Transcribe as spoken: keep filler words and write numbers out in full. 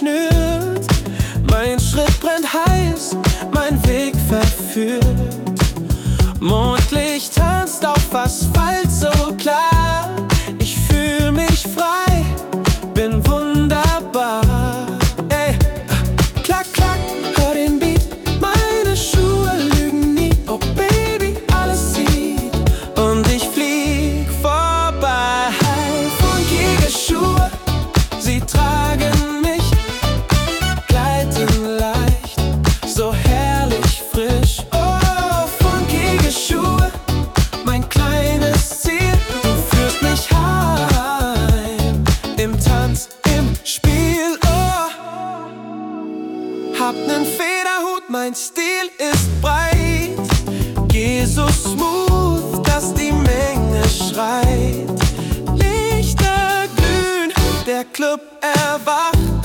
schnürt. Mein Schritt brennt heiß, mein Weg verführt. Mondlicht tanzt auf Asphalt so klar. Ich fühl mich frei, bin wunderbar. Ey, klack, klack, hör den Beat. Meine Schuhe lügen nie. Oh Baby, alles sieht und ich flieg vorbei. Funkige Schuhe, sie tragen mich, gleiten leicht, so herrlich frisch. Oh, funkige Schuhe, mein kleines Ziel. Du führst mich heim, im Tanz, im Spiel. Oh, hab nen Federhut, mein Stil ist breit. Geh so smooth, dass die Menge schreit. Lichter glühen, der Club erwacht.